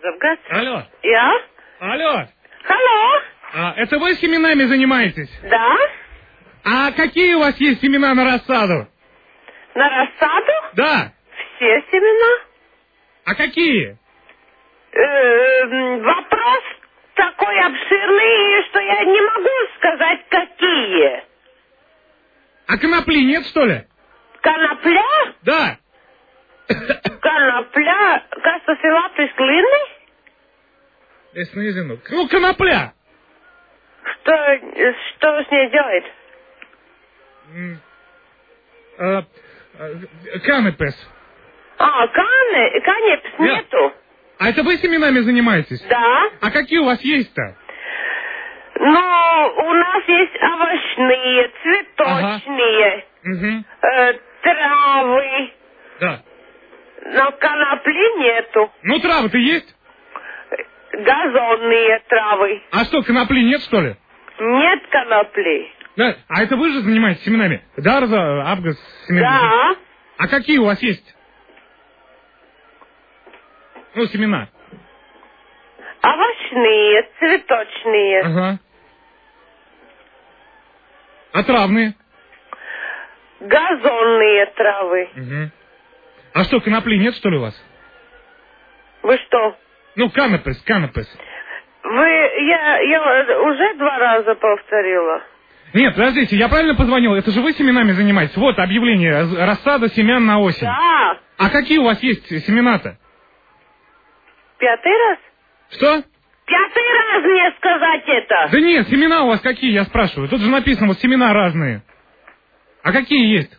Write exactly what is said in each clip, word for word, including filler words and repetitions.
Завгаз? Алло. Я? Алло. Алло. А, это вы семенами занимаетесь? Да. А какие у вас есть семена на рассаду? На рассаду? Да. Все семена. А какие? Э, вопрос такой обширный, что я не могу сказать, какие. А конопли нет, что ли? Конопля? Да. Конопля? Kas tas ir latviski linni? Es nezinu. Ну, конопля. Что, что с ней делает? А, канепес. А, кане, канепс нету. А это вы семенами занимаетесь? Да. А какие у вас есть-то? Ну, у нас есть овощные, цветочные, ага. Угу. э, травы. Да. Но конопли нету. Ну, травы-то есть? Газонные травы. А что, конопли нет, что ли? Нет конопли. Да. А это вы же занимаетесь семенами? Дарза, Абгас, семена? Да. А какие у вас есть? Ну, семена. Овощные, цветочные. Ага. А травные? Газонные травы. Угу. А что, конопли нет, что ли, у вас? Вы что? Ну, канапес, канапес. Вы, я, я уже два раза повторила. Нет, подождите, я правильно позвонил? Это же вы семенами занимаетесь? Вот объявление, рассада семян на осень. Да. А какие у вас есть семена-то? Пятый раз? Что? Пятый раз мне сказать это. Да нет, семена у вас какие, я спрашиваю. Тут же написано, вот семена разные. А какие есть?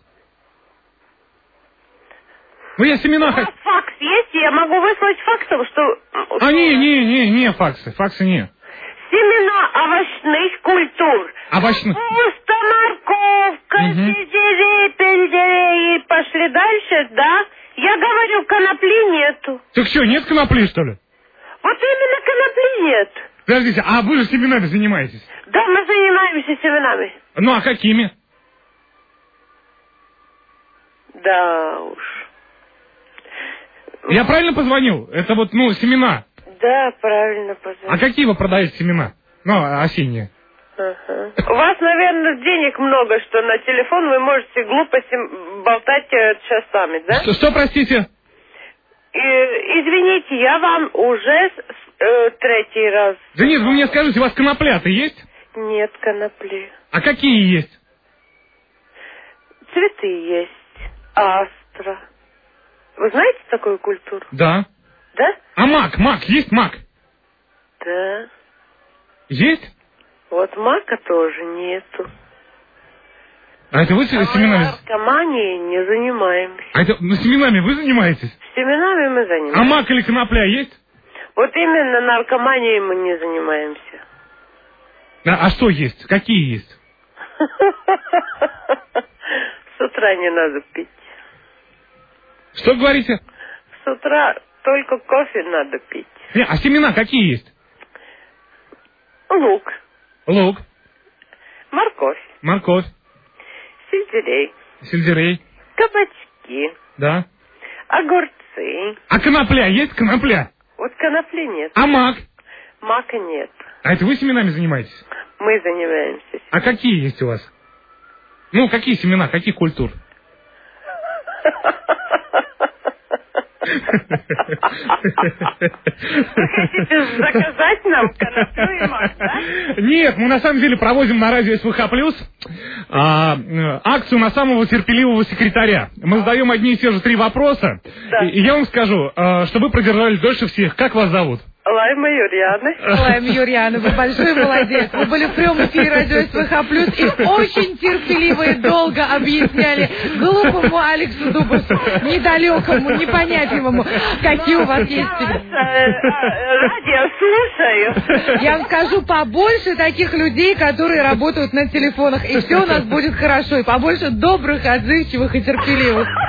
Ну, я семена... У вас факс есть? Я могу выслать факсом, что... А, не, не, не, не факсы, факсы не. Семена овощных культур. Овощных? Капуста, морковка, угу. сельдерей, пельдерей. И пошли дальше, да? Я говорю, конопли нету. Так что, нет конопли, что ли? Вот именно конопли нет. Подождите, а вы же семенами занимаетесь? Да, мы занимаемся семенами. Ну, а какими? Да уж. Я правильно позвонил? Это вот, ну, семена. Да, правильно позвонил. А какие вы продаете семена? Ну, осенние. Ага. У вас, наверное, денег много, что на телефон вы можете глупости болтать э, часами, да? Что, что простите? И, извините, я вам уже э, третий раз... Да нет, вы мне скажите, у вас конопля-то есть? Нет конопли. А какие есть? Цветы есть. Астра. Вы знаете такую культуру? Да. Да? А мак, мак, есть мак? Да. Есть? Вот мака тоже нету. А это вы с а семенами? Мы наркоманией не занимаемся. А это ну, семенами вы занимаетесь? Семенами мы занимаемся. А мак или конопля есть? Вот именно наркоманией мы не занимаемся. А, а что есть? Какие есть? С утра не надо пить. Что говорите? С утра только кофе надо пить. Не, а семена какие есть? Лук. Лук. Морковь. Морковь. Сельдерей. Сельдерей. Кабачки. Да. Огурцы. А конопля есть? Конопля? Вот конопли нет. А мак? Мака нет. А это вы семенами занимаетесь? Мы занимаемся. А какие есть у вас? Ну, какие семена, каких культур? Вы хотите заказать нам коноплю и мак, да? Нет, мы на самом деле проводим на радио СВХ плюс а, акцию на самого терпеливого секретаря. Мы задаем одни и те же три вопроса. Да. И, и я вам скажу, а, что вы продержались дольше всех. Как вас зовут? Лайма Юрьяна. Лайма Юрьяна, вы большой молодец. Вы были в прямом эфире радио СВХ плюс и очень терпеливо и долго объясняли глупому Алексу Дубасу, недалекому, непонятливому, какие у вас есть семена. Радио слушаю. Я вам скажу, побольше таких людей, которые работают на телефонах, и все у нас будет хорошо. И побольше добрых, отзывчивых и терпеливых.